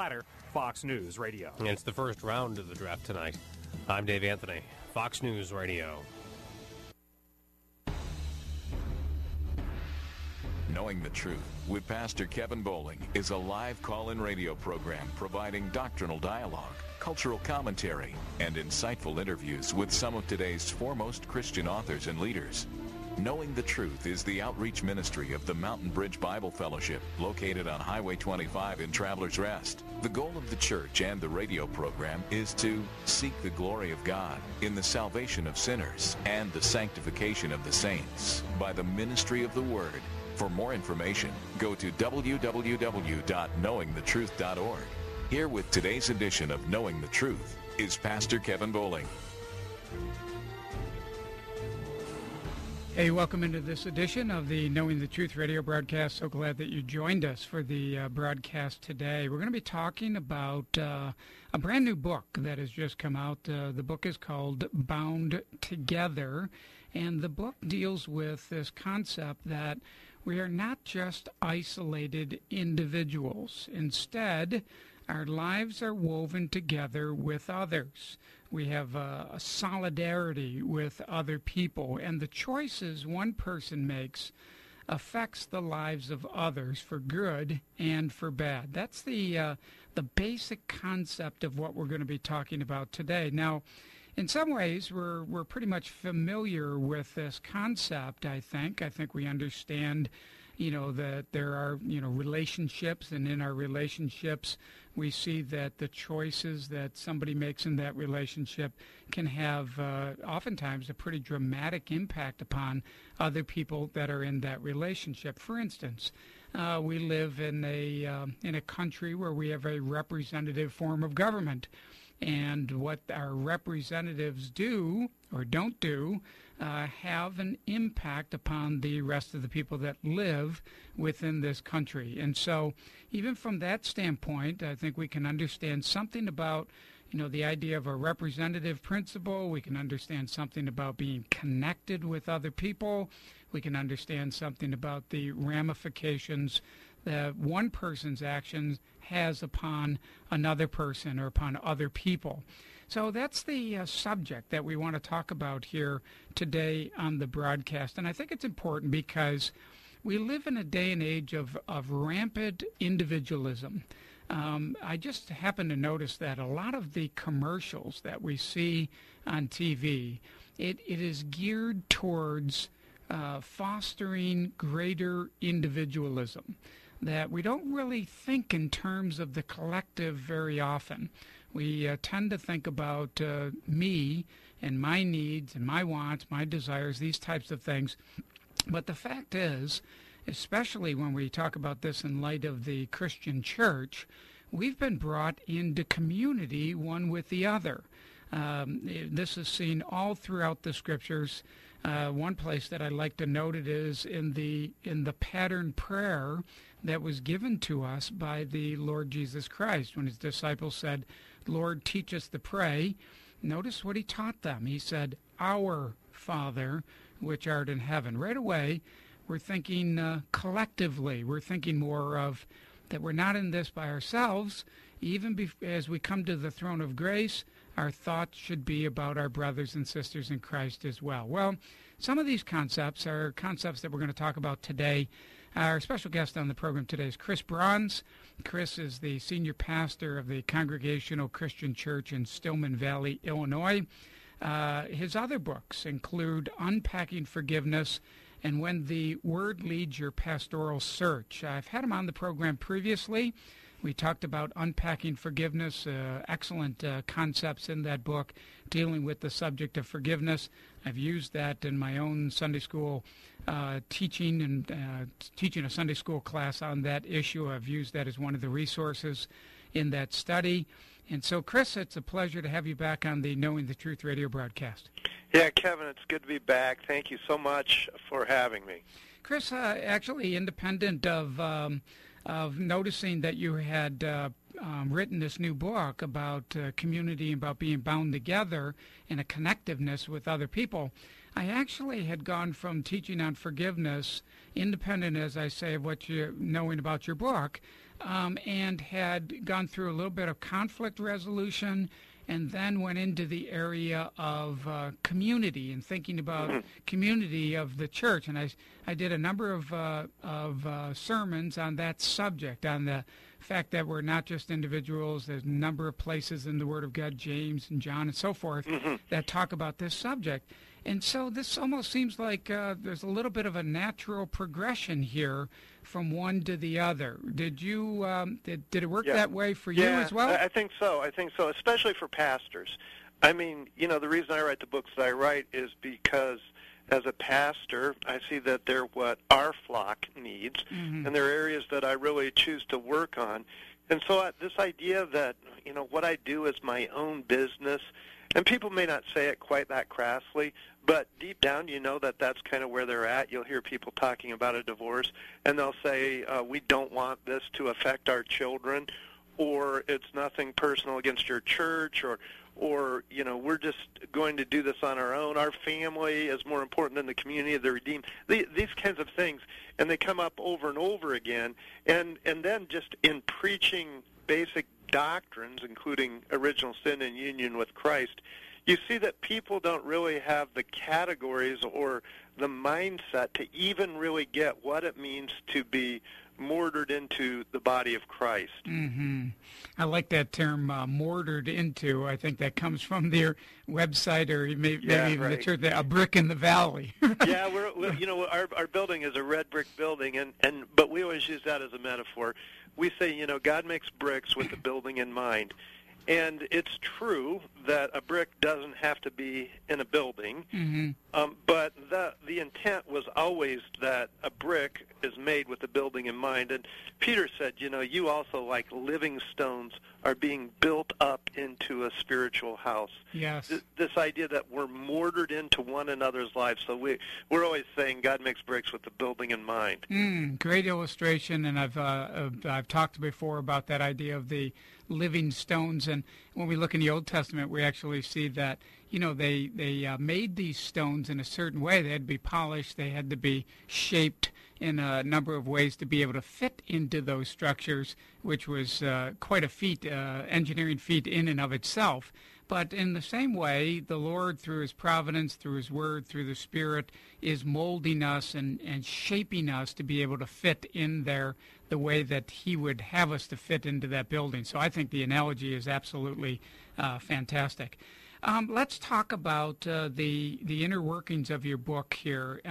Platter, Fox News Radio. And it's the first round of the draft tonight. I'm Dave Anthony, Fox News Radio. Knowing the Truth with Pastor Kevin Bowling is a live call-in radio program providing doctrinal dialogue, cultural commentary, and insightful interviews with some of today's foremost Christian authors and leaders. Knowing the Truth is the outreach ministry of the Mountain Bridge Bible Fellowship, located on Highway 25 in Travelers Rest. The goal of the church and the radio program is to seek the glory of God in the salvation of sinners and the sanctification of the saints by the ministry of the Word. For more information, go to www.knowingthetruth.org. Here with today's edition of Knowing the Truth is Pastor Kevin Bowling. Hey, welcome into this edition of the Knowing the Truth radio broadcast. So glad that you joined us for the broadcast today. We're going to be talking about a brand new book that has just come out. The book is called Bound Together, and the book deals with this concept that we are not just isolated individuals. Instead, our lives are woven together with others. We have a solidarity with other people, and the choices one person makes affects the lives of others for good and for bad. That's the basic concept of what we're going to be talking about today. Now, in some ways, we're pretty much familiar with this concept, I think. I think we understand, that there are, relationships, and in our relationships, we see that the choices that somebody makes in that relationship can have oftentimes a pretty dramatic impact upon other people that are in that relationship. For instance, we live in a country where we have a representative form of government. And what our representatives do or don't do have an impact upon the rest of the people that live within this country. And so even from that standpoint, I think we can understand something about, the idea of a representative principle. We can understand something about being connected with other people. We can understand something about the ramifications that one person's actions has upon another person or upon other people. So that's the subject that we want to talk about here today on the broadcast. And I think it's important because we live in a day and age of rampant individualism. I just happen to notice that a lot of the commercials that we see on TV, it is geared towards fostering greater individualism, that we don't really think in terms of the collective very often. We tend to think about me and my needs and my wants, my desires, these types of things. But the fact is, especially when we talk about this in light of the Christian church, we've been brought into community one with the other. This is seen all throughout the Scriptures. One place that I like to note it is in the pattern prayer that was given to us by the Lord Jesus Christ when his disciples said, "Lord, teach us to pray." Notice what he taught them. He said, "Our Father, which art in heaven." Right away, we're thinking collectively. We're thinking more of that we're not in this by ourselves. Even as we come to the throne of grace, our thoughts should be about our brothers and sisters in Christ as well. Well, some of these concepts are concepts that we're going to talk about today. Our special guest on the program today is Chris Bronze. Chris is the senior pastor of the Congregational Christian Church in Stillman Valley, Illinois. His other books include Unpacking Forgiveness and When the Word Leads Your Pastoral Search. I've had him on the program previously. We talked about unpacking forgiveness, excellent concepts in that book dealing with the subject of forgiveness. I've used that in my own Sunday school teaching and teaching a Sunday school class on that issue. I've used that as one of the resources in that study. And so, Chris, it's a pleasure to have you back on the Knowing the Truth radio broadcast. Yeah, Kevin, it's good to be back. Thank you so much for having me. Chris, actually independent of noticing that you had written this new book about community, about being bound together and a connectiveness with other people, I actually had gone from teaching on forgiveness, independent, as I say, of what you're knowing about your book. and had gone through a little bit of conflict resolution, and then went into the area of community and thinking about community of the church. And I did a number of sermons on that subject, on the fact that we're not just individuals. There's a number of places in the Word of God, James and John and so forth, that talk about this subject. And so this almost seems like there's a little bit of a natural progression here from one to the other. Did you did it work that way for you as well? I think so. I think so, especially for pastors. I mean, the reason I write the books that I write is because as a pastor, I see that they're what our flock needs, and there are areas that I really choose to work on. And so this idea that, what I do is my own business, and people may not say it quite that crassly, but deep down you know that that's kind of where they're at. You'll hear people talking about a divorce, and they'll say, we don't want this to affect our children, or it's nothing personal against your church, or we're just going to do this on our own. Our family is more important than the community of the redeemed. These kinds of things, and they come up over and over again. And then just in preaching basic doctrines, including original sin and union with Christ, you see that people don't really have the categories or the mindset to even really get what it means to be mortared into the body of Christ. I like that term, mortared into. I think that comes from their website, or maybe even the church, a brick in the valley. Yeah, our building is a red brick building, but we always use that as a metaphor. We say, God makes bricks with the building in mind. And it's true that a brick doesn't have to be in a building, but the intent was always that a brick is made with the building in mind. And Peter said, you also, like living stones, are being built up into a spiritual house. Yes. This idea that we're mortared into one another's lives. So we're always saying God makes bricks with the building in mind. Great illustration, and I've talked before about that idea of the living stones. And when we look in the Old Testament, we actually see that they made these stones in a certain way. They had to be polished. They had to be shaped in a number of ways to be able to fit into those structures, which was quite a feat, engineering feat in and of itself. But in the same way, the Lord, through His providence, through His Word, through the Spirit, is molding us and shaping us to be able to fit in there the way that He would have us to fit into that building. So I think the analogy is absolutely fantastic. Let's talk about the inner workings of your book here.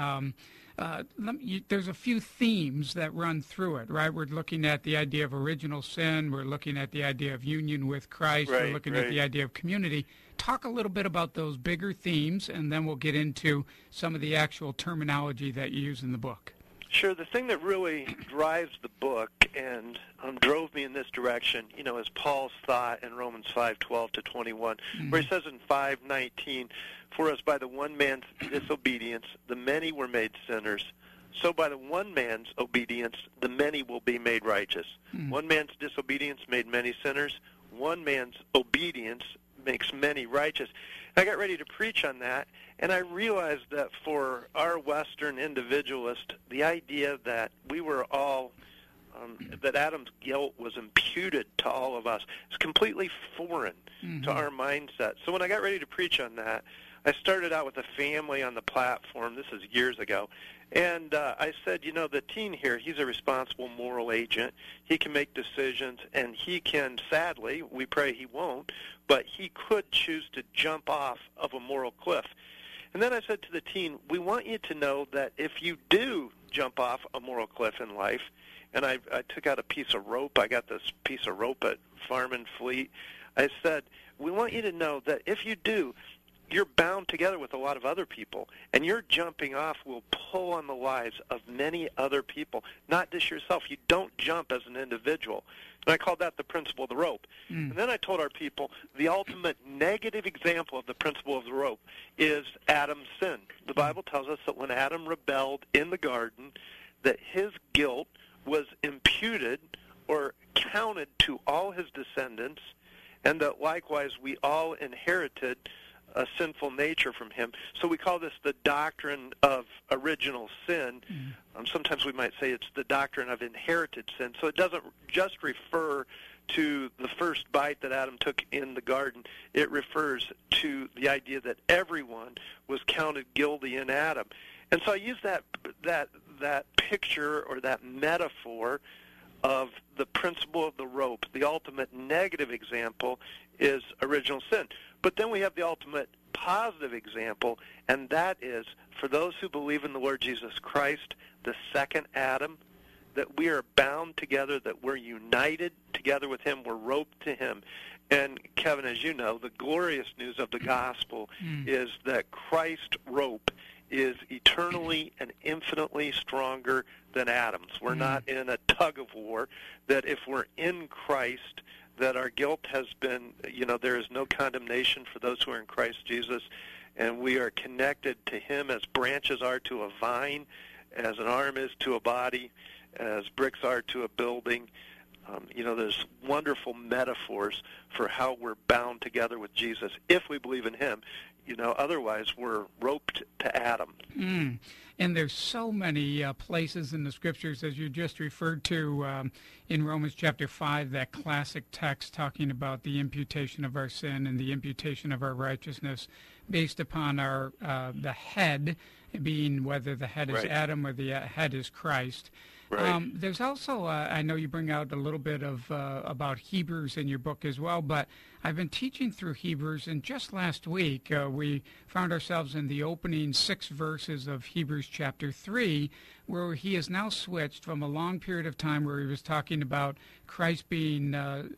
There's a few themes that run through it, right? We're looking at the idea of original sin. We're looking at the idea of union with Christ. We're looking at the idea of community. Talk a little bit about those bigger themes, and then we'll get into some of the actual terminology that you use in the book. Sure. The thing that really drives the book and drove me in this direction, is Paul's thought in Romans 5:12-21, where he says in 5:19, "For as by the one man's disobedience the many were made sinners, so by the one man's obedience the many will be made righteous." One man's disobedience made many sinners. One man's obedience makes many righteous. I got ready to preach on that, and I realized that for our Western individualist, the idea that we were all, that Adam's guilt was imputed to all of us is completely foreign to our mindset. So when I got ready to preach on that, I started out with a family on the platform. This is years ago. And I said, the teen here, he's a responsible moral agent. He can make decisions, and he can, sadly, we pray he won't, but he could choose to jump off of a moral cliff. And then I said to the teen, we want you to know that if you do jump off a moral cliff in life, and I took out a piece of rope. I got this piece of rope at Farm and Fleet. I said, we want you to know that if you do, you're bound together with a lot of other people, and your jumping off will pull on the lives of many other people, not just yourself. You don't jump as an individual. And I called that the principle of the rope. And then I told our people the ultimate negative example of the principle of the rope is Adam's sin. The Bible tells us that when Adam rebelled in the garden, that his guilt was imputed or counted to all his descendants, and that likewise we all inherited a sinful nature from him. So we call this the doctrine of original sin. Sometimes we might say it's the doctrine of inherited sin. So it doesn't just refer to the first bite that Adam took in the garden. It refers to the idea that everyone was counted guilty in Adam. And so I use that picture or that metaphor of the principle of the rope. The ultimate negative example is original sin. But then we have the ultimate positive example, and that is for those who believe in the Lord Jesus Christ, the second Adam, that we are bound together, that we're united together with him, we're roped to him. And Kevin, as you know, the glorious news of the gospel is that Christ's rope is eternally and infinitely stronger than Adam's. We're not in a tug of war, that if we're in Christ, that our guilt has been, there is no condemnation for those who are in Christ Jesus, and we are connected to him as branches are to a vine, as an arm is to a body, as bricks are to a building. There's wonderful metaphors for how we're bound together with Jesus if we believe in him. Otherwise we're roped to Adam. And there's so many places in the Scriptures, as you just referred to in Romans chapter 5, that classic text talking about the imputation of our sin and the imputation of our righteousness based upon our the head, being whether the head is Adam or the head is Christ. Right. There's also, I know you bring out a little bit of about Hebrews in your book as well, but I've been teaching through Hebrews, and just last week we found ourselves in the opening 6 verses of Hebrews chapter 3, where he has now switched from a long period of time where he was talking about Christ being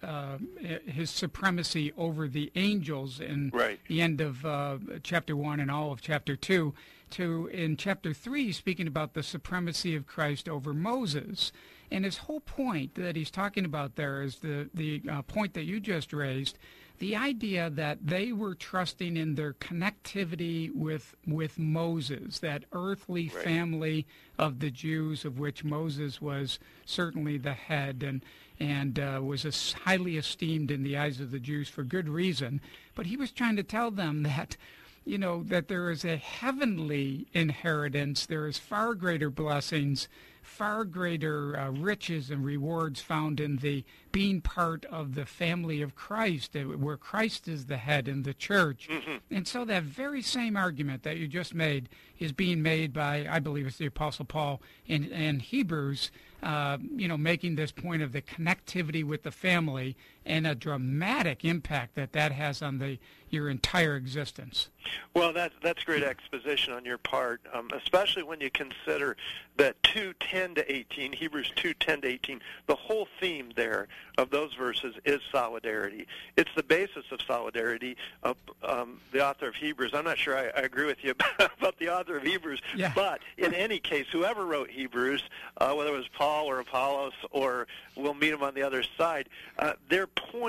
his supremacy over the angels in the end of chapter 1 and all of chapter 2, to in chapter 3 speaking about the supremacy of Christ over Moses. And his whole point that he's talking about there is the point that you just raised, the idea that they were trusting in their connectivity with Moses, that earthly family of the Jews, of which Moses was certainly the head and was highly esteemed in the eyes of the Jews for good reason. But he was trying to tell them that that there is a heavenly inheritance, there is far greater blessings, far greater riches and rewards found in the being part of the family of Christ, where Christ is the head in the church. And so that very same argument that you just made is being made by, I believe it's the Apostle Paul in Hebrews, making this point of the connectivity with the family and a dramatic impact that has on your entire existence. Well, that's great exposition on your part, especially when you consider that 2:10 to 18, Hebrews 2:10 to 18, the whole theme there of those verses is solidarity. It's the basis of solidarity. The author of Hebrews, I'm not sure I agree with you about the author of Hebrews, but in any case, whoever wrote Hebrews, whether it was Paul or Apollos, or we'll meet him on the other side, his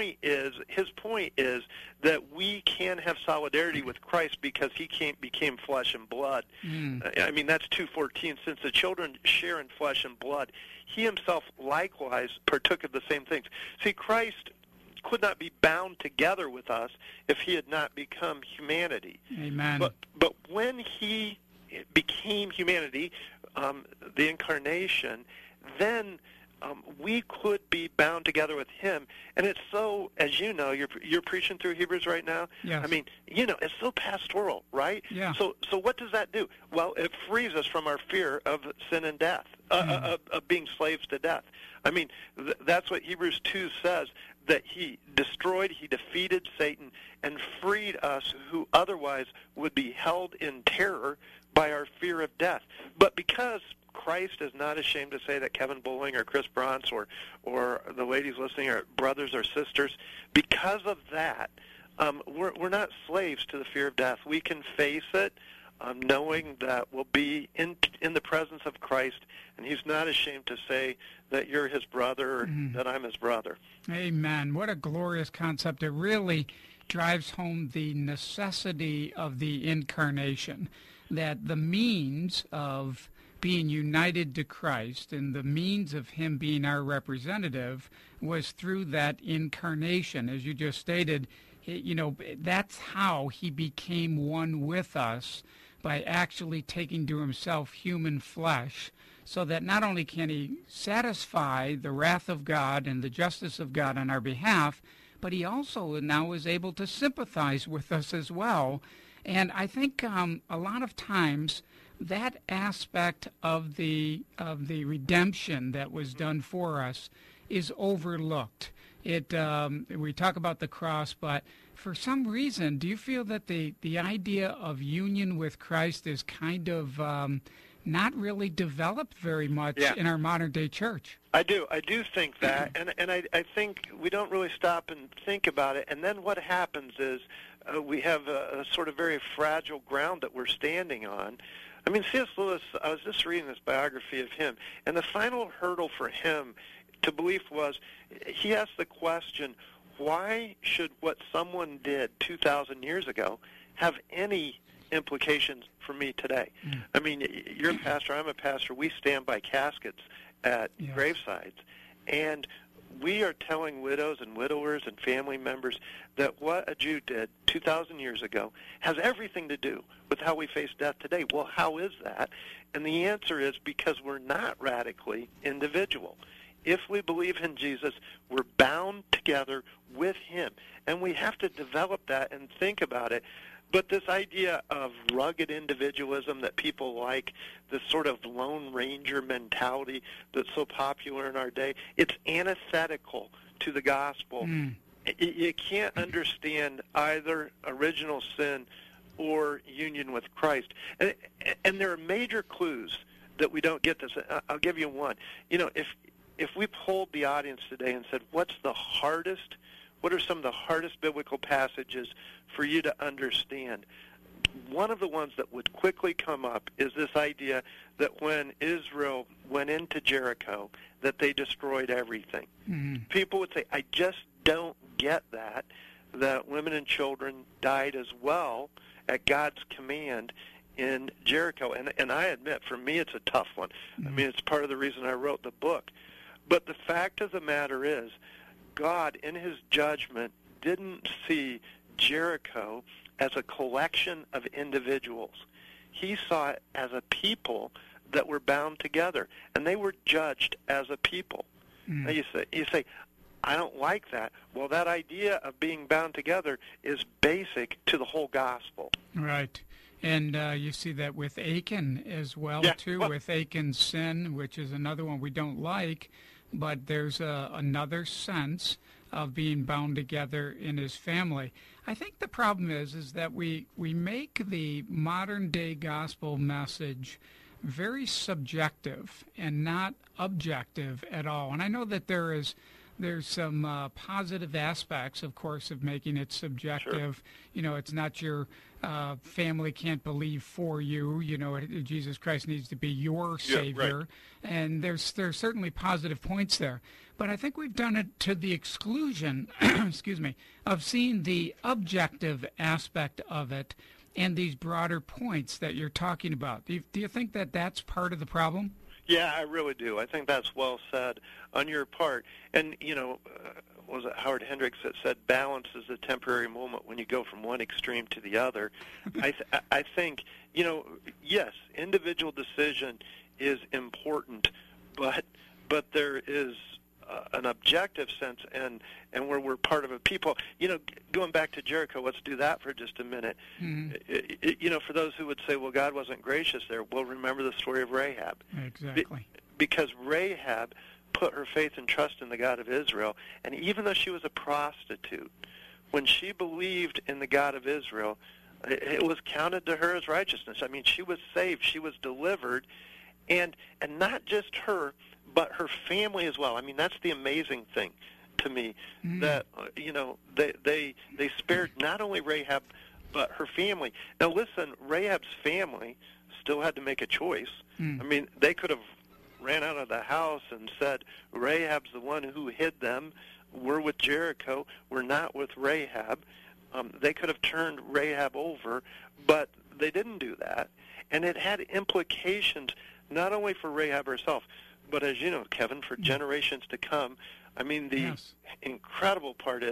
point is that we can have solidarity with Christ because he became flesh and blood. That's 2:14. Since the children share in flesh and blood, he himself likewise partook of the same things. See, Christ could not be bound together with us if he had not become humanity. Amen. But when he became humanity, the incarnation, then we could be bound together with him. And it's so, as you know, you're preaching through Hebrews right now. Yes. It's so pastoral, right? Yeah. So what does that do? Well, it frees us from our fear of sin and death, of being slaves to death. That's what Hebrews 2 says, that he defeated Satan and freed us who otherwise would be held in terror by our fear of death. But because Christ is not ashamed to say that Kevin Bowling or Chris Bronze or the ladies listening are brothers or sisters, because of that, we're not slaves to the fear of death. We can face it, knowing that we'll be in the presence of Christ, and he's not ashamed to say that you're his brother, or that I'm his brother. Amen. What a glorious concept. It really drives home the necessity of the incarnation, that the means of being united to Christ and the means of him being our representative was through that incarnation. As you just stated, that's how he became one with us, by actually taking to himself human flesh, so that not only can he satisfy the wrath of God and the justice of God on our behalf, but he also now is able to sympathize with us as well. And I think a lot of times that aspect of the redemption that was done for us is overlooked. We talk about the cross, but for some reason, do you feel that the idea of union with Christ is kind of not really developed very much in our modern day church? I do think that, and I think we don't really stop and think about it. And then what happens is we have a sort of very fragile ground that we're standing on. I mean, C.S. Lewis, I was just reading this biography of him, and the final hurdle for him to belief was, he asked the question, why should what someone did 2,000 years ago have any implications for me today? I mean, you're a pastor, I'm a pastor, we stand by caskets at gravesides, and we are telling widows and widowers and family members that what a Jew did 2,000 years ago has everything to do with how we face death today. Well, how is that? And the answer is because we're not radically individual. If we believe in Jesus, we're bound together with him. And we have to develop that and think about it. But this idea of rugged individualism that people like, this sort of Lone Ranger mentality that's so popular in our day, it's antithetical to the gospel. You can't understand either original sin or union with Christ. And there are major clues that we don't get this. I'll give you one. If we polled the audience today and said, what are some of the hardest biblical passages for you to understand? One of the ones that would quickly come up is this idea that when Israel went into Jericho, that they destroyed everything. People would say, I just don't get that women and children died as well at God's command in Jericho. And I admit, for me, it's a tough one. I mean, it's part of the reason I wrote the book. But the fact of the matter is, God, in his judgment, didn't see Jericho as a collection of individuals. He saw it as a people that were bound together, and they were judged as a people. Now you say, I don't like that. Well, that idea of being bound together is basic to the whole gospel. Right. And you see that with Achan as well, too, with Achan's sin, which is another one we don't like, but there's another sense of being bound together in his family. I think the problem is that we make the modern-day gospel message very subjective and not objective at all. And I know that there's some positive aspects, of course, of making it subjective. Sure. It's not your family can't believe for you. Jesus Christ needs to be your Savior. Right. And there's certainly positive points there. But I think we've done it to the exclusion, of seeing the objective aspect of it and these broader points that you're talking about. Do you think that that's part of the problem? Yeah, I really do. I think that's well said on your part. And, was it Howard Hendricks that said balance is a temporary moment when you go from one extreme to the other? I think, yes, individual decision is important, but there is an objective sense and where we're part of a people. Going back to Jericho, let's do that for just a minute. For those who would say, well, God wasn't gracious there, well, remember the story of Rahab. Exactly. Because Rahab put her faith and trust in the God of Israel, and even though she was a prostitute, when she believed in the God of Israel, it was counted to her as righteousness. I mean, she was saved, she was delivered, and not just her, but her family as well. I mean, that's the amazing thing to me, that they spared not only Rahab but her family. Now listen, Rahab's family still had to make a choice. I mean, they could have ran out of the house and said, Rahab's the one who hid them. We're with Jericho. We're not with Rahab. They could have turned Rahab over, but they didn't do that. And it had implications not only for Rahab herself, but as you know, Kevin, for generations to come. I mean, the incredible part is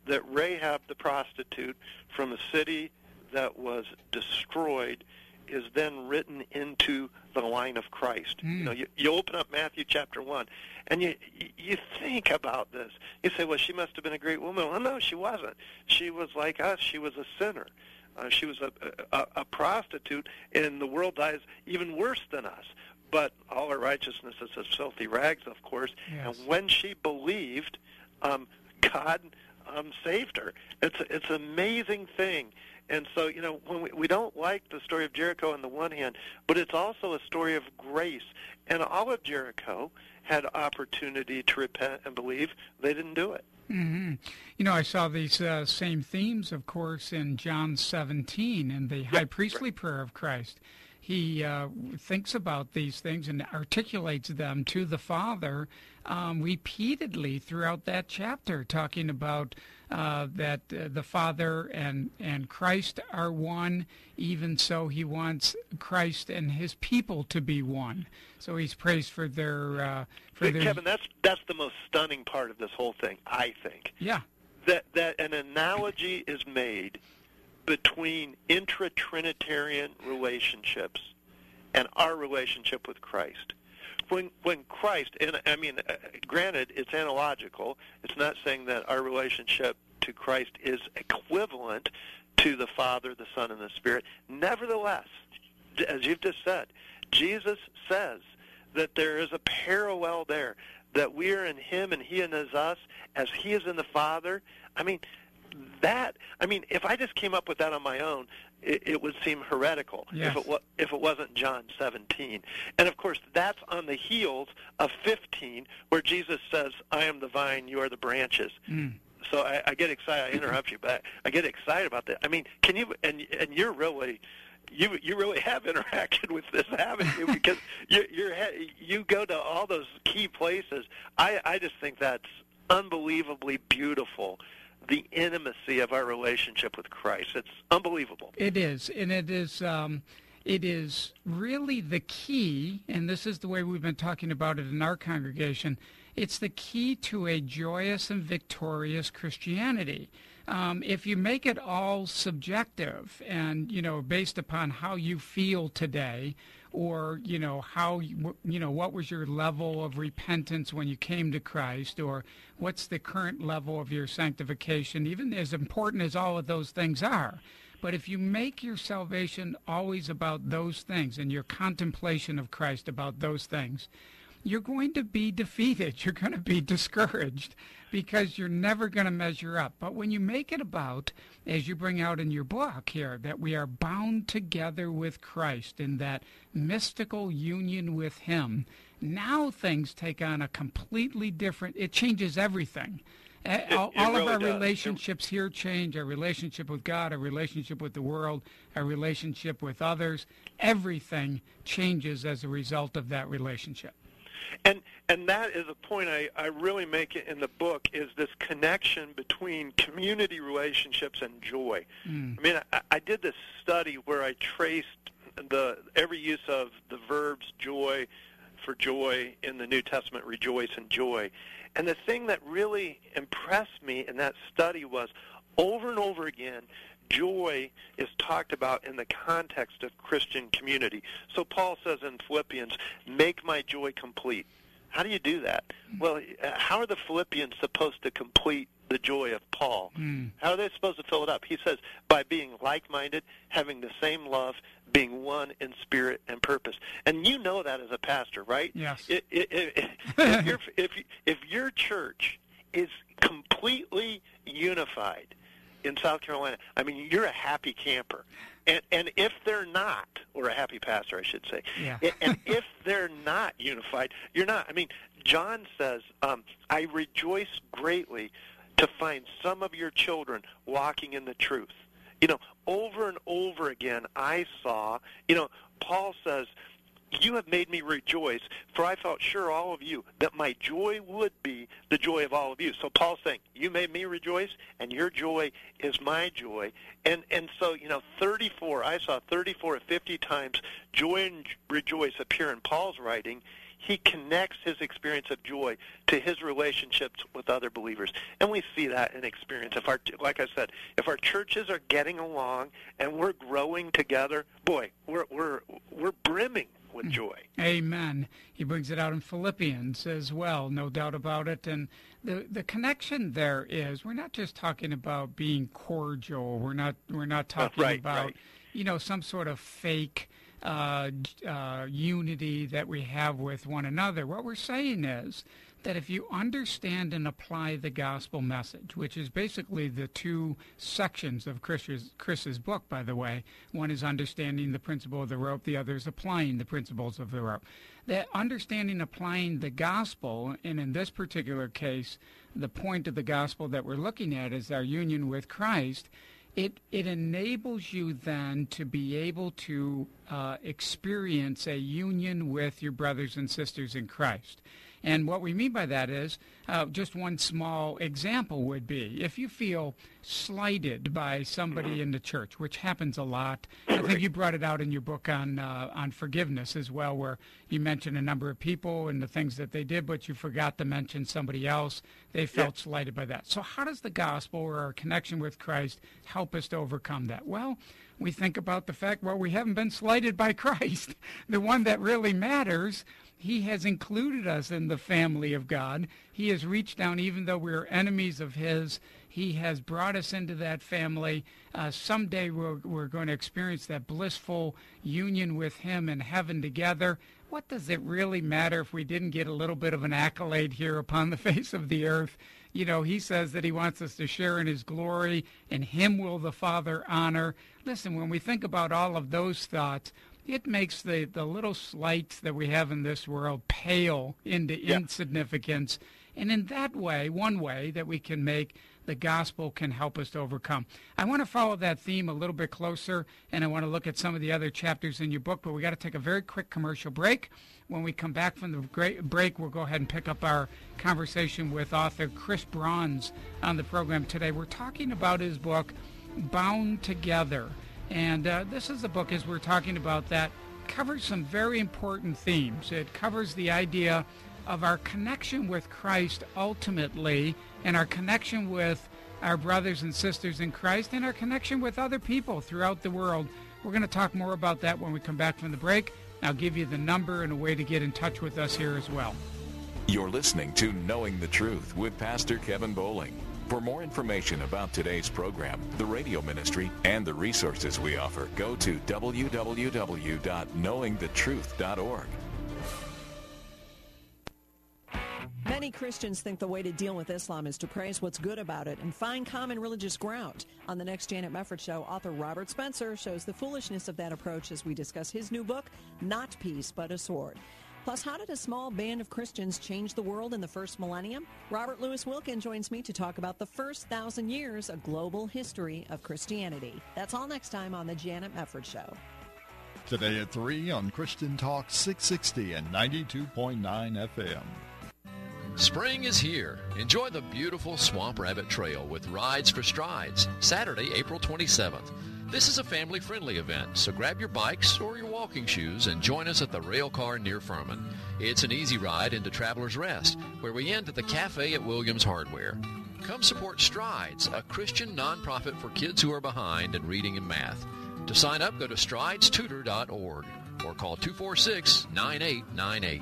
that Rahab the prostitute from a city that was destroyed is then written into the line of Christ. You know, you open up Matthew chapter 1, and you think about this. You say, well, she must have been a great woman. Well, no, she wasn't. She was like us. She was a sinner. She was a prostitute, and the world dies even worse than us. But all her righteousness is as filthy rags, of course. Yes. And when she believed, God saved her. It's an amazing thing. And so, you know, when we don't like the story of Jericho on the one hand, but it's also a story of grace. And all of Jericho had opportunity to repent and believe. They didn't do it. Mm-hmm. You know, I saw these same themes, of course, in John 17 in the high priestly prayer of Christ. He thinks about these things and articulates them to the Father repeatedly throughout that chapter, talking about that the Father and Christ are one. Even so, he wants Christ and his people to be one. So he's praised for their Kevin, that's the most stunning part of this whole thing, I think. Yeah. That an analogy is made between intra-Trinitarian relationships and our relationship with Christ. When Christ, and I mean, granted, it's analogical. It's not saying that our relationship to Christ is equivalent to the Father, the Son, and the Spirit. Nevertheless, as you've just said, Jesus says that there is a parallel there, that we are in him and he in us as he is in the Father. I mean, if I just came up with that on my own, it would seem heretical. Yes. If it wasn't John 17. And of course, that's on the heels of 15, where Jesus says, I am the vine, you are the branches. So I get excited. I interrupt you, but I get excited about that. I mean, can you, and you're really, you really have interacted with this, haven't you? Because you go to all those key places. I just think that's unbelievably beautiful, the intimacy of our relationship with Christ. It's unbelievable. It is, and it is really the key, and this is the way we've been talking about it in our congregation. It's the key to a joyous and victorious Christianity. If you make it all subjective and, you know, based upon how you feel today, or, you know, how, you know, what was your level of repentance when you came to Christ, or what's the current level of your sanctification, even as important as all of those things are. But if you make your salvation always about those things and your contemplation of Christ about those things, you're going to be defeated. You're going to be discouraged because you're never going to measure up. But when you make it about, as you bring out in your book here, that we are bound together with Christ in that mystical union with him, now things take on a completely different, it changes everything. All really of our does. relationships here change, our relationship with God, our relationship with the world, our relationship with others. Everything changes as a result of that relationship. And that is a point I really make it in the book, is this connection between community relationships and joy. I mean, I did this study where I traced every use of the verbs joy for joy in the New Testament, rejoice and joy. And the thing that really impressed me in that study was, over and over again, joy is talked about in the context of Christian community. So Paul says in Philippians, make my joy complete. How do you do that? Well, how are the Philippians supposed to complete the joy of Paul? How are they supposed to fill it up? He says, by being like-minded, having the same love, being one in spirit and purpose. And you know that as a pastor, right? Yes. If your church is completely unified in South Carolina, I mean, you're a happy camper. And if they're not, or a happy pastor, I should say, and if they're not unified, you're not. I mean, John says, I rejoice greatly to find some of your children walking in the truth. You know, over and over again, I saw, you know, Paul says, you have made me rejoice, for I felt sure, all of you, that my joy would be the joy of all of you. So Paul's saying, you made me rejoice, and your joy is my joy. And so, you know, I saw 34 to 50 times joy and rejoice appear in Paul's writing. he connects his experience of joy to his relationships with other believers. And we see that in experience. Like I said, if our churches are getting along and we're growing together, boy, we're brimming with joy. Amen. He brings it out in Philippians as well, no doubt about it. And the connection there is, we're not just talking about being cordial. We're not talking about some sort of fake unity that we have with one another. What we're saying is that if you understand and apply the gospel message, which is basically the two sections of Chris's book, by the way, one is understanding the principle of the rope, the other is applying the principles of the rope. That understanding, applying the gospel, and in this particular case, the point of the gospel that we're looking at is our union with Christ. It enables you then to be able to experience a union with your brothers and sisters in Christ. And what we mean by that is, just one small example would be, if you feel slighted by somebody in the church, which happens a lot. I think you brought it out in your book on forgiveness as well, where you mentioned a number of people and the things that they did, but you forgot to mention somebody else. They felt slighted by that. So how does the gospel or our connection with Christ help us to overcome that? Well, we think about the fact, we haven't been slighted by Christ, the one that really matters. He has included us in the family of God. He has reached down, even though we're enemies of his. He has brought us into that family. Someday we're going to experience that blissful union with him in heaven together. What does it really matter if we didn't get a little bit of an accolade here upon the face of the earth? He says that he wants us to share in his glory, and him will the Father honor. Listen, when we think about all of those thoughts, it makes the little slights that we have in this world pale into insignificance. And in that way, one way that we can make the gospel can help us to overcome. I want to follow that theme a little bit closer, and I want to look at some of the other chapters in your book, but we got to take a very quick commercial break. When we come back from the break, we'll go ahead and pick up our conversation with author Chris Brauns on the program today. We're talking about his book, Bound Together. And this is the book, as we're talking about that, covers some very important themes. It covers the idea of our connection with Christ ultimately, and our connection with our brothers and sisters in Christ, and our connection with other people throughout the world. We're going to talk more about that when we come back from the break. I'll give you the number and a way to get in touch with us here as well. You're listening to Knowing the Truth with Pastor Kevin Bowling. For more information about today's program, the radio ministry, and the resources we offer, go to www.knowingthetruth.org. Many Christians think the way to deal with Islam is to praise what's good about it and find common religious ground. On the next Janet Mefford Show, author Robert Spencer shows the foolishness of that approach as we discuss his new book, Not Peace, But a Sword. Plus, how did a small band of Christians change the world in the first millennium? Robert Louis Wilkin joins me to talk about the first 1,000 years, a global history of Christianity. That's all next time on the Janet Mefford Show. Today at 3 on Christian Talk 660 and 92.9 FM. Spring is here. Enjoy the beautiful Swamp Rabbit Trail with Rides for Strides, Saturday, April 27th. This is a family-friendly event, so grab your bikes or your walking shoes and join us at the rail car near Furman. It's an easy ride into Traveler's Rest, where we end at the Cafe at Williams Hardware. Come support Strides, a Christian nonprofit for kids who are behind in reading and math. To sign up, go to stridestutor.org or call 246-9898.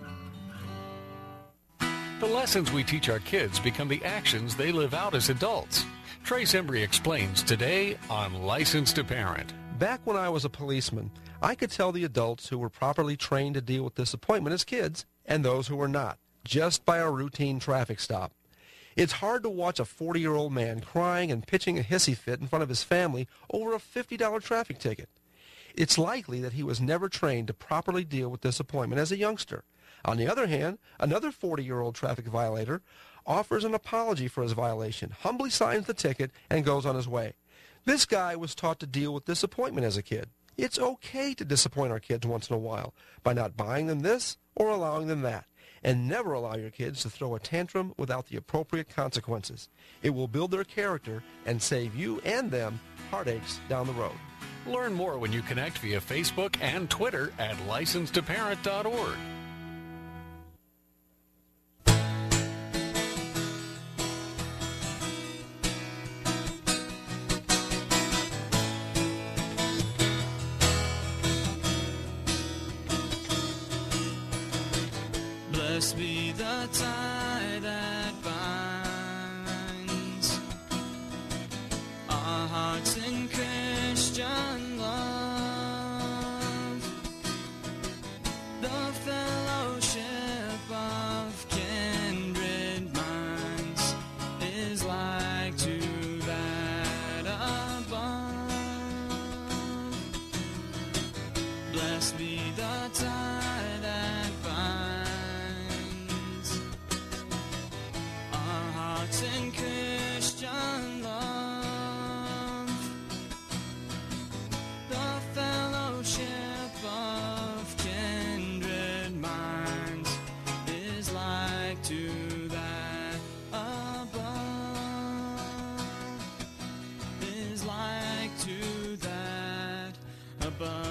The lessons we teach our kids become the actions they live out as adults. Trace Embry explains today on License to Parent. Back when I was a policeman, I could tell the adults who were properly trained to deal with disappointment as kids and those who were not, just by a routine traffic stop. It's hard to watch a 40-year-old man crying and pitching a hissy fit in front of his family over a $50 traffic ticket. It's likely that he was never trained to properly deal with disappointment as a youngster. On the other hand, another 40-year-old traffic violator offers an apology for his violation, humbly signs the ticket, and goes on his way. This guy was taught to deal with disappointment as a kid. It's okay to disappoint our kids once in a while by not buying them this or allowing them that. And never allow your kids to throw a tantrum without the appropriate consequences. It will build their character and save you and them heartaches down the road. Learn more when you connect via Facebook and Twitter at license2parent.org. Blessed be the tie that binds our hearts in Christian love, the fellowship of kindred minds is like to that above. Blessed be the tie that binds our hearts in Christian love, the fellowship of kindred minds is like to that above, is like to that above.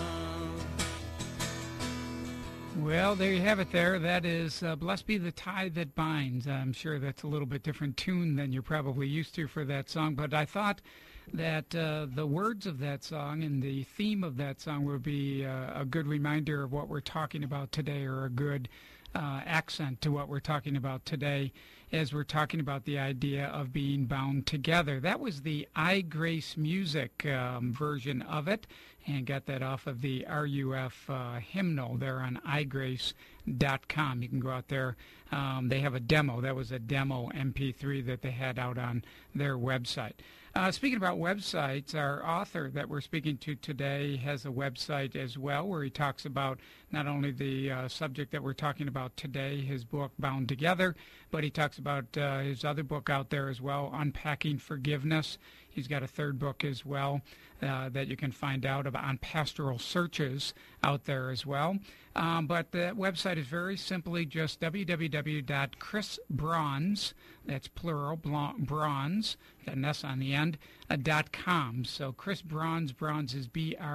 Well, there you have it there. That is Blessed Be the Tie That Binds. I'm sure that's a little bit different tune than you're probably used to for that song, but I thought that the words of that song and the theme of that song would be a good reminder of what we're talking about today, or a good accent to what we're talking about today as we're talking about the idea of being bound together. That was the I Grace Music version of it, and got that off of the RUF hymnal there on igrace.com. You can go out there. They have a demo. That was a demo MP3 that they had out on their website. Speaking about websites, our author that we're speaking to today has a website as well, where he talks about not only the subject that we're talking about today, his book Bound Together, but he talks about his other book out there as well, Unpacking Forgiveness. He's got a third book as well that you can find out about on pastoral searches out there as well. But the website is very simply just www.chrisbronze, that's plural, bronze, got an S on the end, .com. So Chris Bronze, Bronze is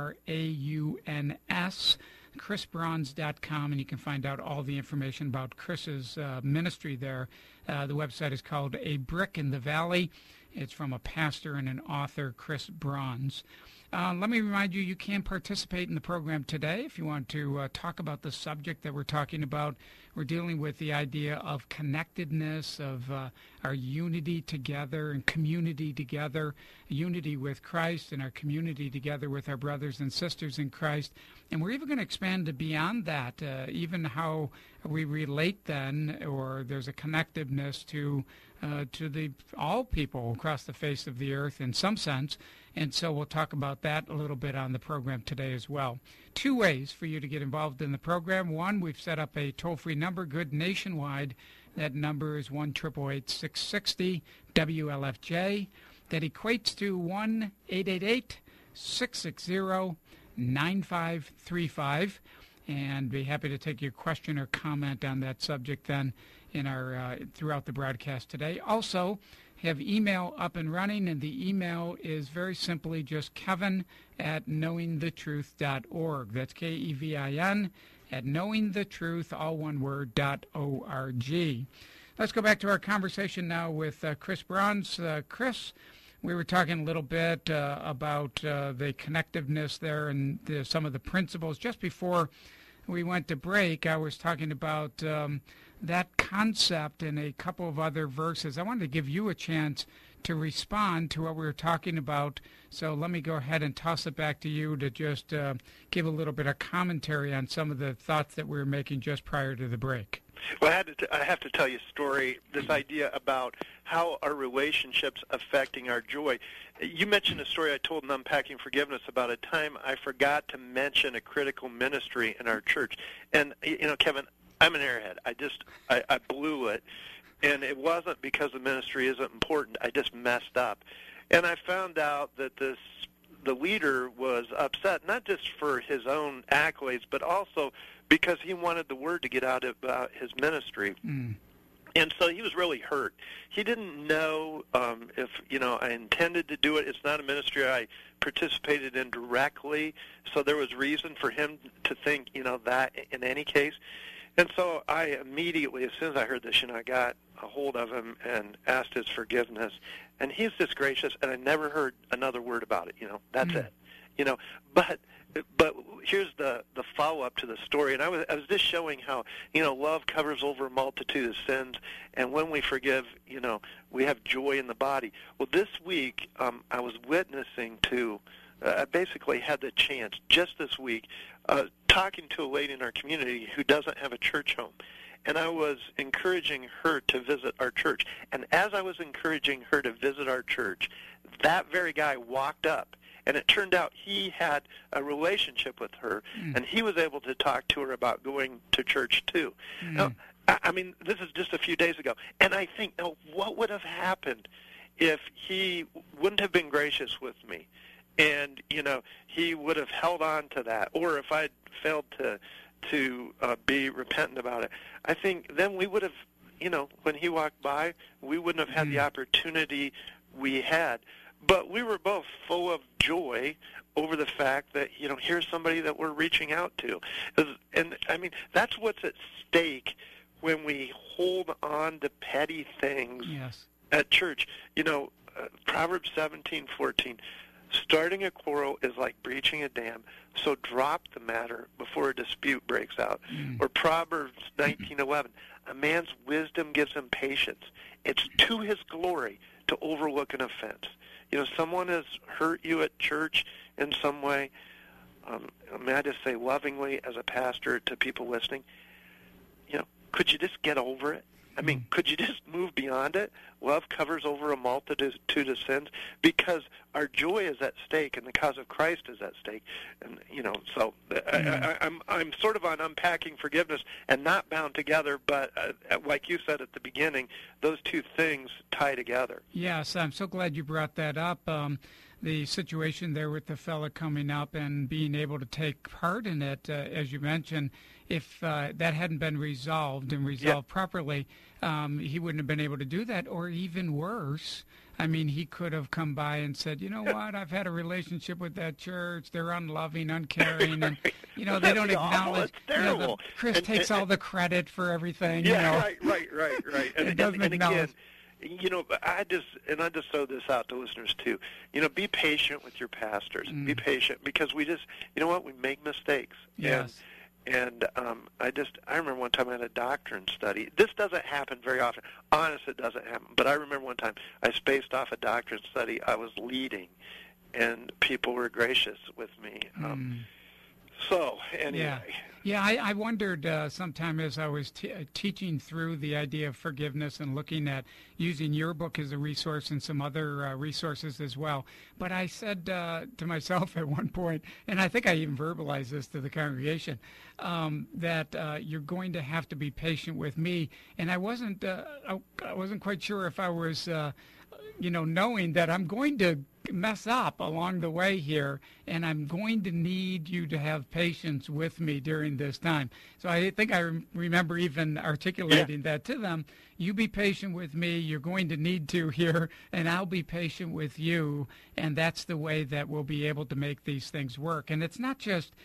B-R-A-U-N-S, chrisbronze.com, and you can find out all the information about Chris's ministry there. The website is called A Brick in the Valley. It's from a pastor and an author, Chris Bronze. Let me remind you, you can participate in the program today if you want to talk about the subject that we're talking about. We're dealing with the idea of connectedness, of our unity together and community together, unity with Christ and our community together with our brothers and sisters in Christ. And we're even going to expand to beyond that, even how we relate then, or there's a connectiveness to the all people across the face of the earth in some sense. And so we'll talk about that a little bit on the program today as well. Two ways for you to get involved in the program. One, we've set up a toll-free number, good nationwide. That number is 1-888-660-WLFJ. That equates to 1-888-660-9535. And be happy to take your question or comment on that subject then in our throughout the broadcast today. Also, have email up and running, and the email is very simply just kevin@knowingthetruth.org. That's Kevin @knowingthetruth, all one word, .org. Let's go back to our conversation now with Chris Bronze. Chris, we were talking a little bit about the connectiveness there and some of the principles. Just before we went to break, I was talking about that concept in a couple of other verses. I wanted to give you a chance to respond to what we were talking about. So let me go ahead and toss it back to you to just give a little bit of commentary on some of the thoughts that we were making just prior to the break. Well, I have to tell you a story, this idea about how our relationships affecting our joy. You mentioned a story I told in Unpacking Forgiveness about a time I forgot to mention a critical ministry in our church. And, you know, Kevin, I'm an airhead. I blew it. And it wasn't because the ministry isn't important. I just messed up. And I found out that the leader was upset, not just for his own accolades, but also because he wanted the word to get out about his ministry. Mm. And so he was really hurt. He didn't know if, I intended to do it. It's not a ministry I participated in directly, so there was reason for him to think, that in any case. And so I immediately, as soon as I heard this, I got a hold of him and asked his forgiveness. And he's just gracious, and I never heard another word about it. That's it. But But here's the follow-up to the story, and I was just showing how, love covers over a multitude of sins, and when we forgive, we have joy in the body. Well, this week, I was witnessing to, I basically had the chance, just this week, talking to a lady in our community who doesn't have a church home, and I was encouraging her to visit our church. And as I was encouraging her to visit our church, that very guy walked up. And it turned out he had a relationship with her, and he was able to talk to her about going to church too. Now, I mean, this is just a few days ago. And I think, now, what would have happened if he wouldn't have been gracious with me? And, he would have held on to that. Or if I'd failed to be repentant about it, I think then we would have, when he walked by, we wouldn't have had the opportunity we had. But we were both full of joy over the fact that, here's somebody that we're reaching out to. And, I mean, that's what's at stake when we hold on to petty things at church. Proverbs 17:14, starting a quarrel is like breaching a dam, so drop the matter before a dispute breaks out. Or Proverbs 19:11, a man's wisdom gives him patience. It's to his glory to overlook an offense. Someone has hurt you at church in some way. May I just say lovingly as a pastor to people listening, could you just get over it? I mean, could you just move beyond it? Love covers over a multitude of sins because our joy is at stake and the cause of Christ is at stake. And, so I'm sort of on unpacking forgiveness and not bound together, but like you said at the beginning, those two things tie together. Yes, I'm so glad you brought that up. The situation there with the fella coming up and being able to take part in it, as you mentioned, if that hadn't been resolved properly, he wouldn't have been able to do that. Or even worse, I mean, he could have come by and said, you know what, I've had a relationship with that church. They're unloving, uncaring, and, they don't acknowledge. It's terrible. Chris takes all the credit for everything. Right. And doesn't acknowledge. Again, I just throw this out to listeners too. Be patient with your pastors. Be patient because we just, we make mistakes. Yes. And I remember one time I had a doctrine study. This doesn't happen very often. Honest, it doesn't happen. But I remember one time I spaced off a doctrine study I was leading, and people were gracious with me. So, anyway. Yeah, I wondered sometime as I was teaching through the idea of forgiveness and looking at using your book as a resource and some other resources as well. But I said to myself at one point, and I think I even verbalized this to the congregation, that you're going to have to be patient with me. And I wasn't quite sure if I was, knowing that I'm going to mess up along the way here, and I'm going to need you to have patience with me during this time. So I think I remember even articulating that to them. You be patient with me. You're going to need to here, and I'll be patient with you, and that's the way that we'll be able to make these things work. And it's not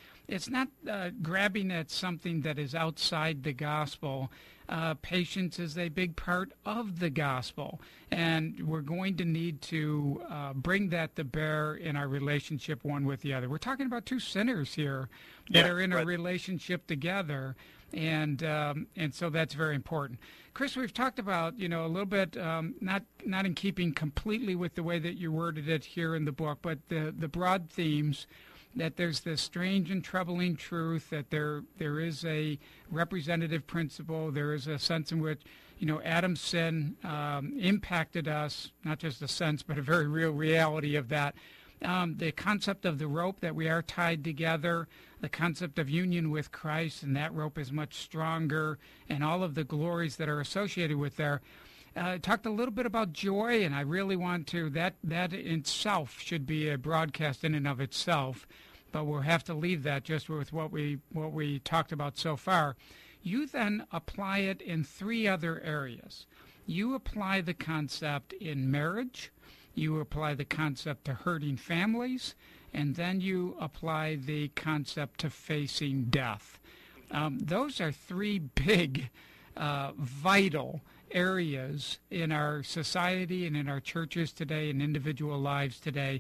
grabbing at something that is outside the gospel. Patience is a big part of the gospel, and we're going to need to bring that to bear in our relationship one with the other. We're talking about two sinners here that are in a relationship together, and so that's very important. Chris, we've talked about, a little bit, not in keeping completely with the way that you worded it here in the book, but the broad themes, that there's this strange and troubling truth that there is a representative principle. There is a sense in which, Adam's sin impacted us, not just a sense, but a very real reality of that. The concept of the rope, that we are tied together, the concept of union with Christ, and that rope is much stronger, and all of the glories that are associated with there. Talked a little bit about joy, and I really want to, that in itself should be a broadcast in and of itself, but we'll have to leave that just with what we talked about so far. You then apply it in three other areas. You apply the concept in marriage, you apply the concept to hurting families, and then you apply the concept to facing death. Those are three big, vital areas in our society and in our churches today and individual lives today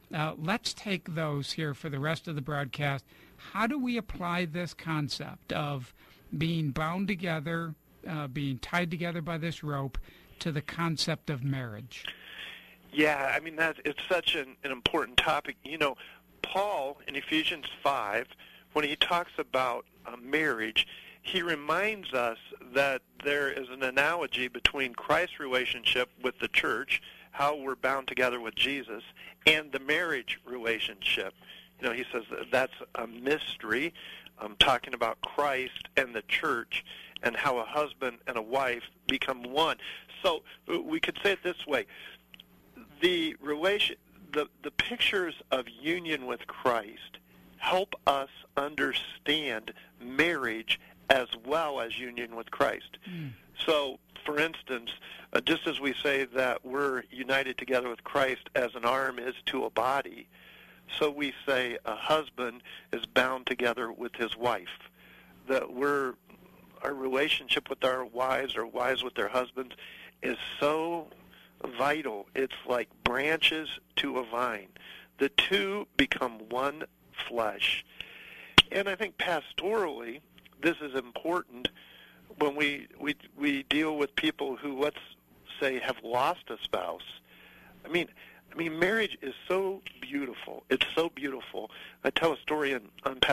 Let's take those here for the rest of the broadcast. How do we apply this concept of being bound together, being tied together by this rope, to the concept of marriage? Yeah, I mean, it's such an important topic. You know, Paul in Ephesians 5, when he talks about marriage, he reminds us that there is an analogy between Christ's relationship with the church, how we're bound together with Jesus, and the marriage relationship. You know, he says that's a mystery, talking about Christ and the church and how a husband and a wife become one. So we could say it this way. The pictures of union with Christ help us understand marriage as well as union with Christ. So, for instance, just as we say that we're united together with Christ as an arm is to a body, so we say a husband is bound together with his wife. That our relationship with our wives or wives with their husbands is so vital. It's like branches to a vine. The two become one flesh. And I think pastorally, this is important when we deal with people who, let's say, have lost a spouse. I mean, marriage is so beautiful. It's so beautiful. I tell a story in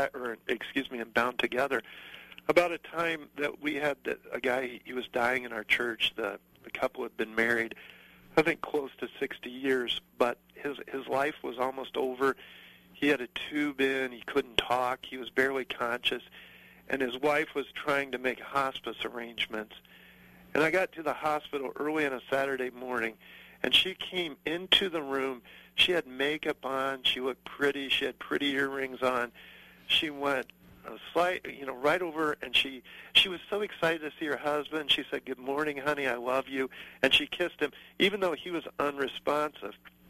Bound Together about a time that we had a guy. He was dying in our church. The couple had been married, I think, close to 60 years, but his life was almost over. He had a tube in. He couldn't talk. He was barely conscious. And his wife was trying to make hospice arrangements. And I got to the hospital early on a Saturday morning, and she came into the room. She had makeup on. She looked pretty. She had pretty earrings on. She went right over, and she was so excited to see her husband. She said, "Good morning, honey. I love you." And she kissed him, even though he was unresponsive.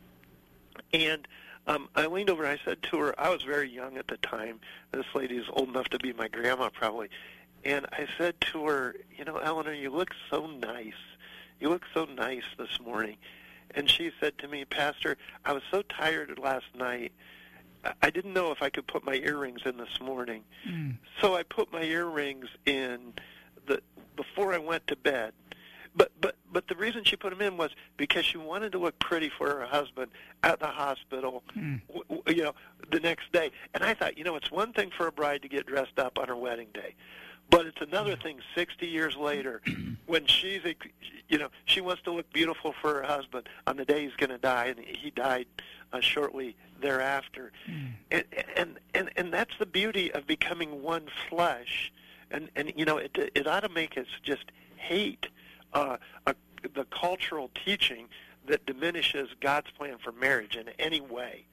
And I leaned over and I said to her, I was very young at the time. This lady is old enough to be my grandma probably. And I said to her, "You know, Eleanor, you look so nice. You look so nice this morning." And she said to me, "Pastor, I was so tired last night. I didn't know if I could put my earrings in this morning." So I put my earrings in before I went to bed. But the reason she put them in was because she wanted to look pretty for her husband at the hospital, the next day. And I thought, it's one thing for a bride to get dressed up on her wedding day, but it's another thing 60 years later when she wants to look beautiful for her husband on the day he's going to die, and he died shortly thereafter. And that's the beauty of becoming one flesh. And it ought to make us just hate the cultural teaching that diminishes God's plan for marriage in any way.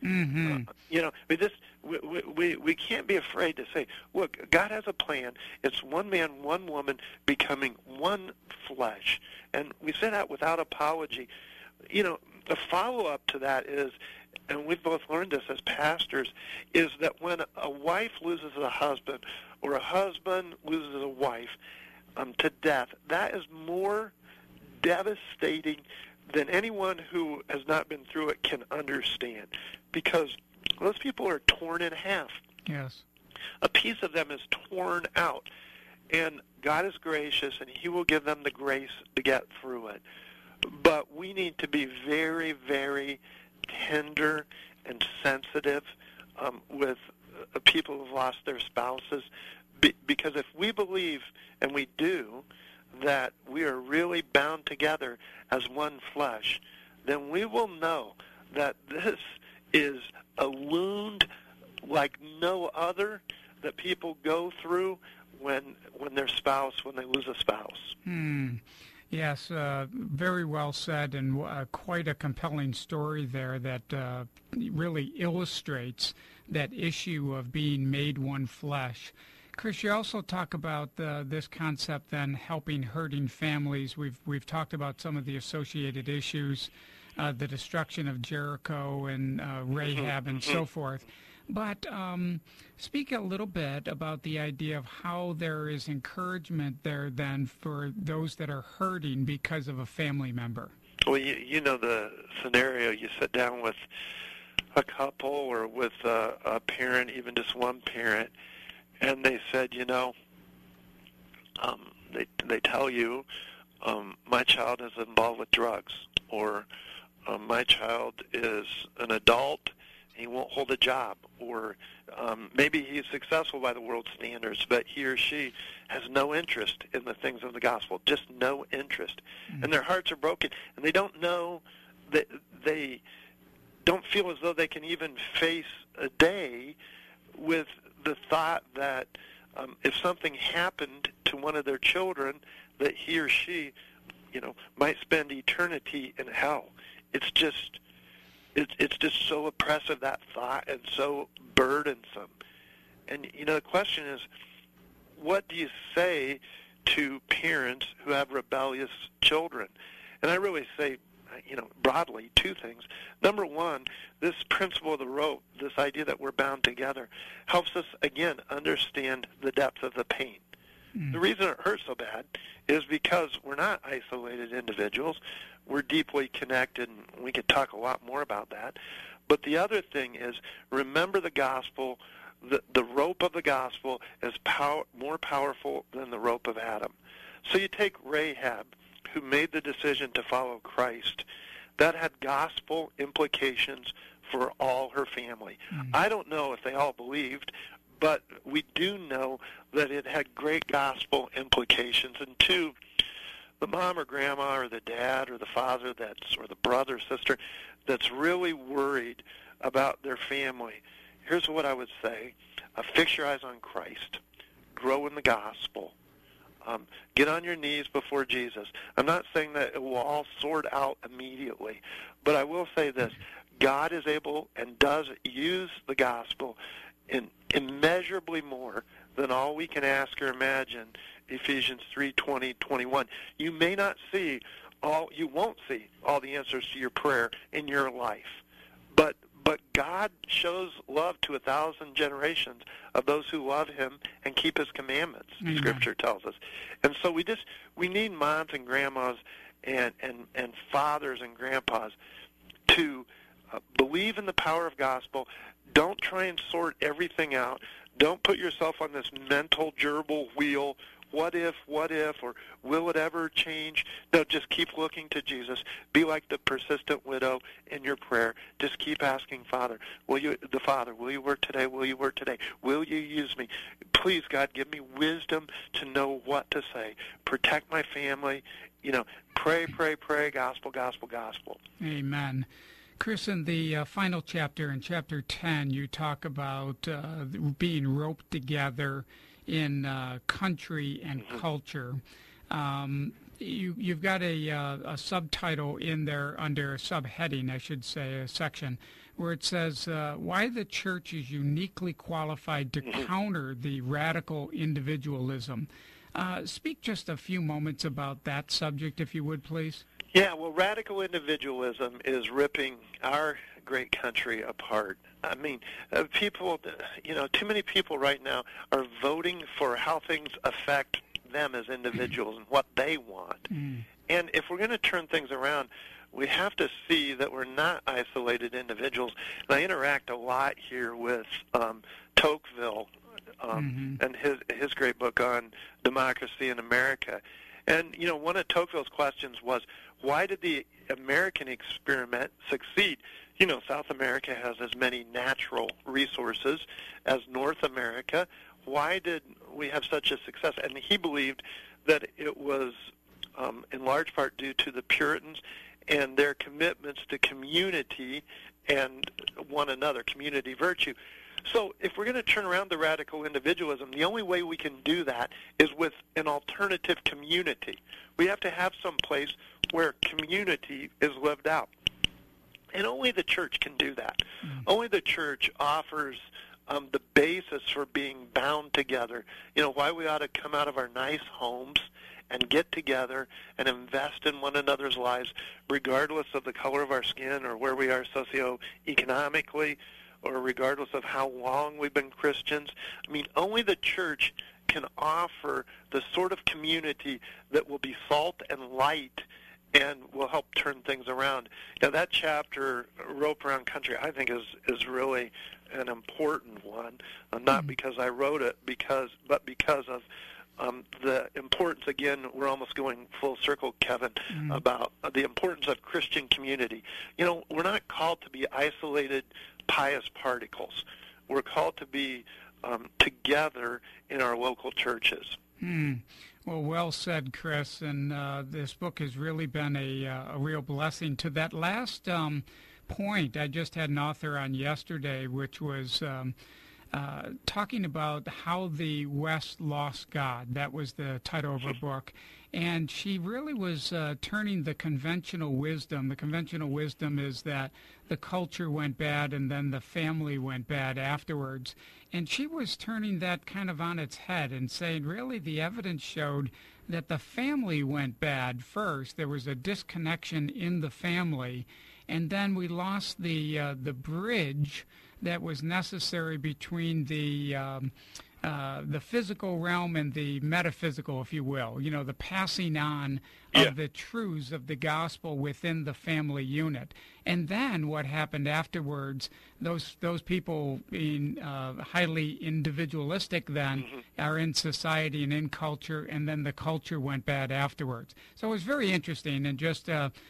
We can't be afraid to say, look, God has a plan. It's one man, one woman becoming one flesh. And we say that without apology. The follow-up to that is, and we've both learned this as pastors, is that when a wife loses a husband or a husband loses a wife to death, that is more devastating than anyone who has not been through it can understand, because those people are torn in half. Yes. A piece of them is torn out, and God is gracious, and He will give them the grace to get through it. But we need to be very, very tender and sensitive with people who've lost their spouses, because if we believe, and we do, that we are really bound together as one flesh, then we will know that this is a wound like no other that people go through when they lose a spouse. Yes, very well said, and quite a compelling story there that really illustrates that issue of being made one flesh. Chris, you also talk about this concept then helping hurting families. We've talked about some of the associated issues, the destruction of Jericho and Rahab and so forth. But speak a little bit about the idea of how there is encouragement there then for those that are hurting because of a family member. Well, you know the scenario. You sit down with a couple or with a parent, even just one parent, and they said, they tell you, my child is involved with drugs, or my child is an adult, he won't hold a job, or maybe he's successful by the world's standards, but he or she has no interest in the things of the gospel, just no interest. Mm-hmm. And their hearts are broken, and they don't know, that they don't feel as though they can even face a day with the thought that if something happened to one of their children, that he or she, might spend eternity in hell. It's just so oppressive, that thought, and so burdensome. And, the question is, what do you say to parents who have rebellious children? And I really say, broadly, two things. Number one, this principle of the rope, this idea that we're bound together, helps us, again, understand the depth of the pain. The reason it hurts so bad is because we're not isolated individuals. We're deeply connected, and we could talk a lot more about that. But the other thing is, remember the gospel. The rope of the gospel is more powerful than the rope of Adam. So you take Rahab, who made the decision to follow Christ. That had gospel implications for all her family. I don't know if they all believed, but we do know that it had great gospel implications. And two, the mom or grandma or the dad or the father or the brother or sister that's really worried about their family, here's what I would say. Fix your eyes on Christ. Grow in the gospel. Get on your knees before Jesus. I'm not saying that it will all sort out immediately, but I will say this. God is able and does use the gospel in immeasurably more than all we can ask or imagine. Ephesians 3:20-21. You may not see you won't see all the answers to your prayer in your life, but God shows love to 1,000 generations of those who love Him and keep His commandments. Mm-hmm. Scripture tells us, and so we need moms and grandmas and fathers and grandpas to believe in the power of gospel. Don't try and sort everything out. Don't put yourself on this mental gerbil wheel. What if, or will it ever change? No, just keep looking to Jesus. Be like the persistent widow in your prayer. Just keep asking Father, will you work today? Will you work today? Will you use me? Please, God, give me wisdom to know what to say. Protect my family. Pray, gospel. Amen. Chris, in the final chapter, in chapter 10, you talk about being roped together in country and culture. You've got a subtitle in there under a subheading, I should say, a section, where it says, why the church is uniquely qualified to counter the radical individualism. Speak just a few moments about that subject, if you would, please. Yeah, well, radical individualism is ripping our great country apart. I mean, people, too many people right now are voting for how things affect them as individuals and what they want. And if we're going to turn things around, we have to see that we're not isolated individuals. And I interact a lot here with Tocqueville and his great book on democracy in America. And, one of Tocqueville's questions was, why did the American experiment succeed? South America has as many natural resources as North America. Why did we have such a success? And he believed that it was in large part due to the Puritans and their commitments to community and one another, community virtue. So if we're going to turn around the radical individualism, the only way we can do that is with an alternative community. We have to have some place where community is lived out. And only the church can do that. Only the church offers the basis for being bound together. Why we ought to come out of our nice homes and get together and invest in one another's lives, regardless of the color of our skin or where we are socioeconomically, or regardless of how long we've been Christians. I mean, only the church can offer the sort of community that will be salt and light and will help turn things around. Now, that chapter, Rope Around Country, I think is really an important one, not because I wrote it, but because of the importance, again, we're almost going full circle, Kevin, about the importance of Christian community. You know, we're not called to be isolated, pious particles. We're called to be together in our local churches. Well said, Chris, and this book has really been a real blessing. To that last point, I just had an author on yesterday, which was talking about how the West lost God. That was the title of her book. And she really was turning the conventional wisdom. The conventional wisdom is that the culture went bad and then the family went bad afterwards. And she was turning that kind of on its head and saying, really, the evidence showed that the family went bad first. There was a disconnection in the family. And then we lost the bridge that was necessary between the physical realm and the metaphysical, if you will, you know, the passing on of the truths of the gospel within the family unit. And then what happened afterwards, those people being highly individualistic then are in society and in culture, and then the culture went bad afterwards. So it was very interesting, and just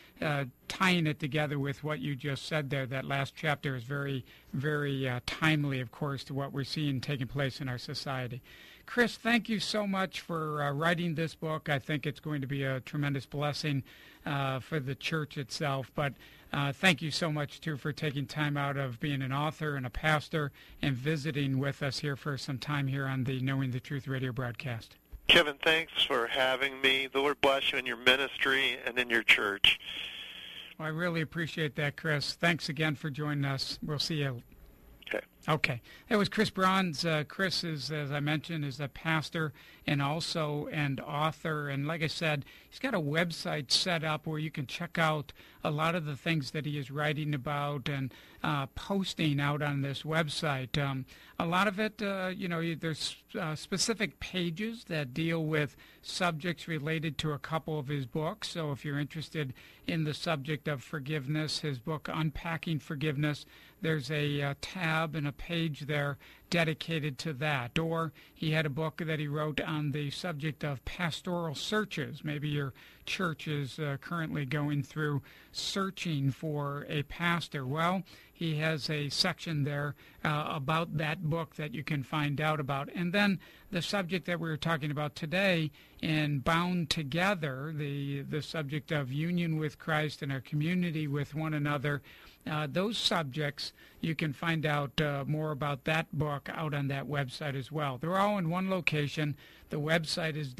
tying it together with what you just said there, that last chapter is very, very timely, of course, to what we're seeing taking place in our society. Chris, thank you so much for writing this book. I think it's going to be a tremendous blessing for the church itself. But thank you so much, too, for taking time out of being an author and a pastor and visiting with us here for some time here on the Knowing the Truth radio broadcast. Kevin, thanks for having me. The Lord bless you in your ministry and in your church. Well, I really appreciate that, Chris. Thanks again for joining us. We'll see you. Okay. That was Chris Bronze. Chris is, as I mentioned, is a pastor and also an author. And like I said, he's got a website set up where you can check out a lot of the things that he is writing about and posting out on this website. A lot of it, there's specific pages that deal with subjects related to a couple of his books. So if you're interested in the subject of forgiveness, his book, Unpacking Forgiveness, there's a tab and a page there dedicated to that. Or he had a book that he wrote on the subject of pastoral searches. Maybe your church is currently going through searching for a pastor. Well, he has a section there about that book that you can find out about. And then the subject that we were talking about today in Bound Together, the subject of union with Christ and our community with one another, those subjects, you can find out more about that book out on that website as well. They're all in one location. The website is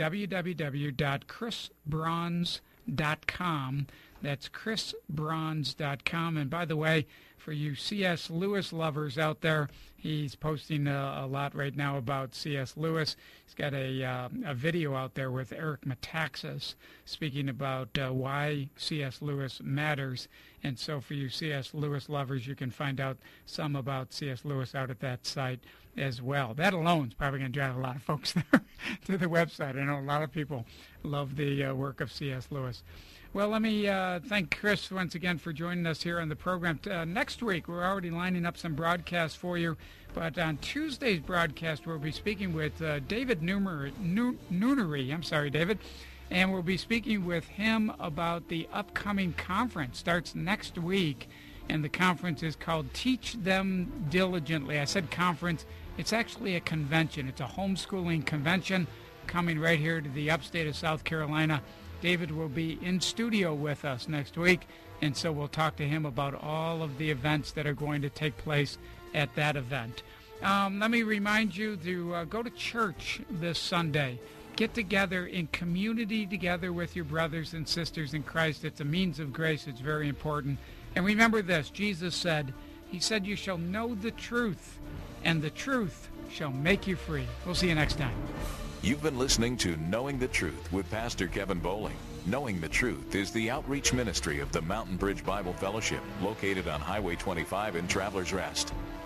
www.chrisbronze.com. That's chrisbronze.com. And by the way, for you C.S. Lewis lovers out there, he's posting a lot right now about C.S. Lewis. He's got a video out there with Eric Metaxas speaking about why C.S. Lewis matters. And so for you C.S. Lewis lovers, you can find out some about C.S. Lewis out at that site as well. That alone is probably going to drive a lot of folks there to the website. I know a lot of people love the work of C.S. Lewis. Well, let me thank Chris once again for joining us here on the program. Next week, we're already lining up some broadcasts for you, but on Tuesday's broadcast, we'll be speaking with David Noonery. I'm sorry, David. And we'll be speaking with him about the upcoming conference. Starts next week, and the conference is called Teach Them Diligently. I said conference. It's actually a convention. It's a homeschooling convention coming right here to the upstate of South Carolina. David will be in studio with us next week, and so we'll talk to him about all of the events that are going to take place at that event. Let me remind you to go to church this Sunday. Get together in community together with your brothers and sisters in Christ. It's a means of grace. It's very important. And remember this, Jesus said, he said, you shall know the truth, and the truth shall make you free. We'll see you next time. You've been listening to Knowing the Truth with Pastor Kevin Bowling. Knowing the Truth is the outreach ministry of the Mountain Bridge Bible Fellowship, located on Highway 25 in Travelers Rest.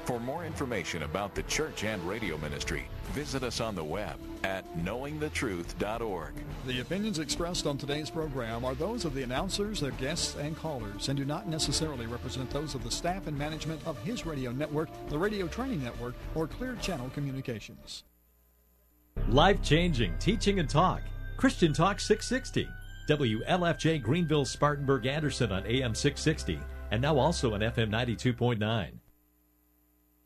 For more information about the church and radio ministry, visit us on the web at knowingthetruth.org. The opinions expressed on today's program are those of the announcers, their guests, and callers, and do not necessarily represent those of the staff and management of His Radio Network, the Radio Training Network, or Clear Channel Communications. Life-changing teaching and talk. Christian Talk 660. WLFJ Greenville, Spartanburg, Anderson on AM 660, and now also on FM 92.9.